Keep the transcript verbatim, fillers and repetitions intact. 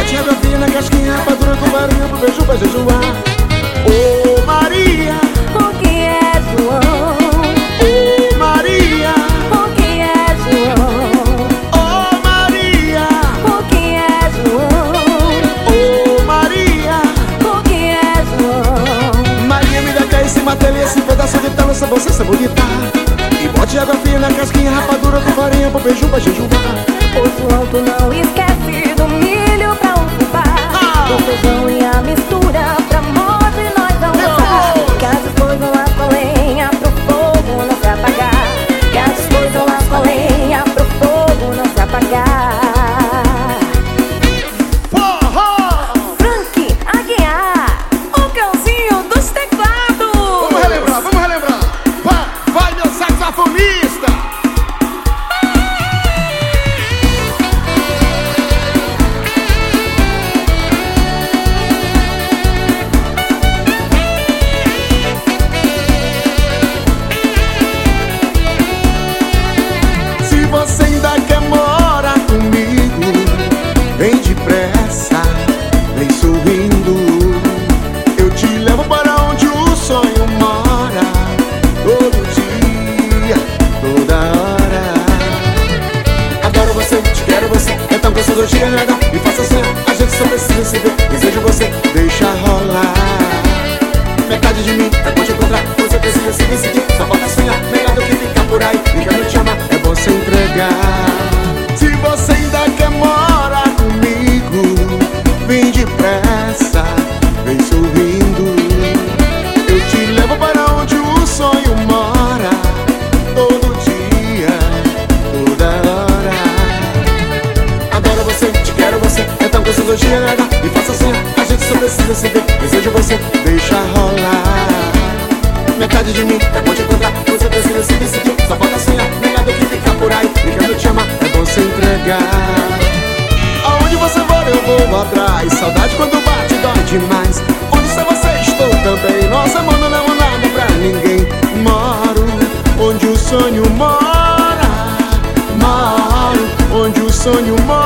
bote geografia na casquinha, rapadura com varinha pro beijo pra jejuar. Ô Maria, o que é João? ô Maria, O que é João? ô Maria, O que é João? ô Maria. O que é João? Maria, me dá cá esse matelho e esse pedaço de tela, essa bolsa, essa bonita. E bote geografia na casquinha, rapadura com farinha pro beijo pra jejuar. Ô João, tu não esquece do milho pra o fubá, Ah! do feijão e a mistura pra morte nós almoçar. Que as coisas lá com a lenha pro fogo não se apagar. Que as coisas lá com a lenha pro fogo não se apagar. Forró! Frank Aguiar, o cãozinho dos teclados. Vamos relembrar, vamos relembrar. Vai, vai meu saxofonista. Se você ainda quer morar comigo, vem depressa, vem sorrindo. Eu te levo para onde o sonho mora, todo dia, toda hora. Adoro você, te quero você, é tão gostoso te agradar. Me faça sonhar, a gente só precisa se ver. Desejo você, deixa rolar. Metade de mim é bom te encontrar, você precisa se decidir. Só falta sonhar, melhor do que ficar por aí. Brincando te amar, é bom se entregar. Se você ainda quer morar comigo, vem depressa, vem sorrindo. Eu te levo para onde o sonho mora, todo dia, toda hora. Adoro você, te quero você, é tão gostoso te agradar. Me faça sonhar, a gente só precisa se ver. Desejo você, deixa rolar. Metade de mim é bom te encontrar, você precisa se decidir. Só falta sonhar, melhor do que ficar por aí. Brincando te amar, é bom se entregar. Aonde você for eu vou atrás, saudade quando bate dói demais. Onde está você estou também, nossa amor não levo nada pra ninguém. Moro onde o sonho mora, moro onde o sonho mora.